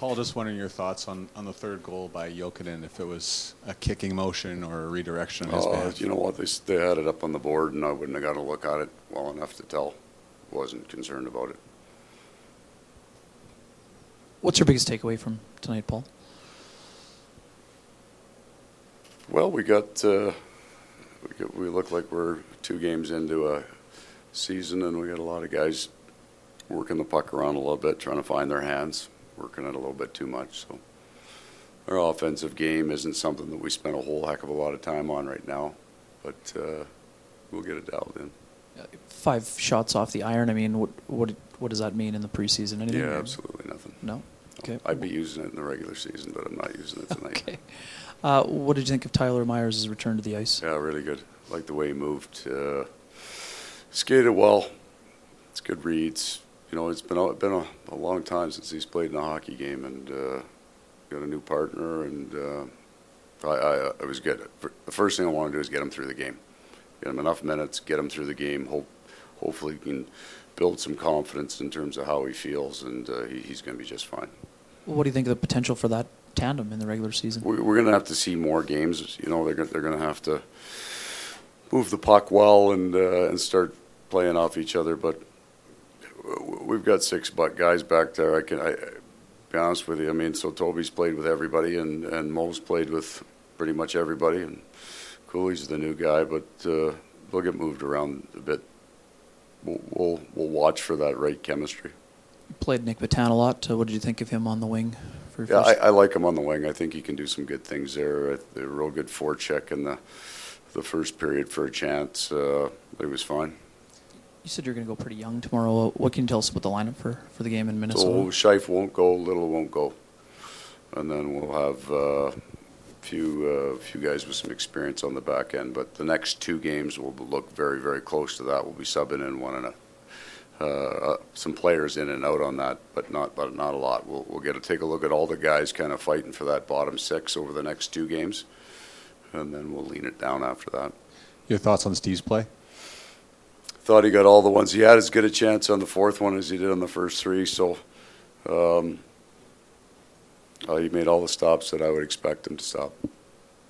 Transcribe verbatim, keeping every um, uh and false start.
Paul, just wondering your thoughts on, on the third goal by Jokinen, if it was a kicking motion or a redirection on his Uh, behalf. you know what? They, s- they had it up on the board, and I wouldn't have got a look at it well enough to tell. Wasn't concerned about it. What's your biggest takeaway from tonight, Paul? Well, we got, uh, we got, we look like we're two games into a season, and we got a lot of guys working the puck around a little bit, trying to find their hands, working it a little bit too much. So our offensive game isn't something that we spend a whole heck of a lot of time on right now, but uh, we'll get it dialed in. Five shots off the iron. I mean, what what what does that mean in the preseason? Anything? Yeah, absolutely nothing. No. Okay. I'd be using it in the regular season, but I'm not using it tonight. Okay. Uh, what did you think of Tyler Myers' return to the ice? Yeah, really good. Like the way he moved. Uh, skated well. It's good reads. You know, it's been a, been a, a long time since he's played in a hockey game, and uh, got a new partner, and uh, I, I, it was good. The first thing I want to do is get him through the game. Get him enough minutes, get him through the game. Hope, hopefully he can build some confidence in terms of how he feels, and uh, he, he's going to be just fine. What do you think of the potential for that tandem in the regular season? We, we're going to have to see more games. You know, they're gonna, they're going to have to move the puck well and uh, and start playing off each other. But we've got six butt guys back there. I can I, be honest with you. I mean, so Toby's played with everybody, and and Mo's played with pretty much everybody, and Cooley's the new guy, but uh, they'll get moved around a bit. We'll, we'll we'll watch for that right chemistry. Played Nick Batan a lot. Uh, what did you think of him on the wing? For Yeah, first? I, I like him on the wing. I think he can do some good things there. A real good forecheck in the the first period for a chance. Uh, it was fine. You said you're going to go pretty young tomorrow. What can you tell us about the lineup for, for the game in Minnesota? So Scheif won't go, Little won't go, and then we'll have a uh, few uh, few guys with some experience on the back end. But the next two games will look very very close to that. We'll be subbing in one and a. Uh, some players in and out on that, but not but not a lot. We'll we'll get to take a look at all the guys kind of fighting for that bottom six over the next two games, and then we'll lean it down after that. Your thoughts on Steve's play? Thought he got all the ones. He had as good a chance on the fourth one as he did on the first three, so um, uh, he made all the stops that I would expect him to stop.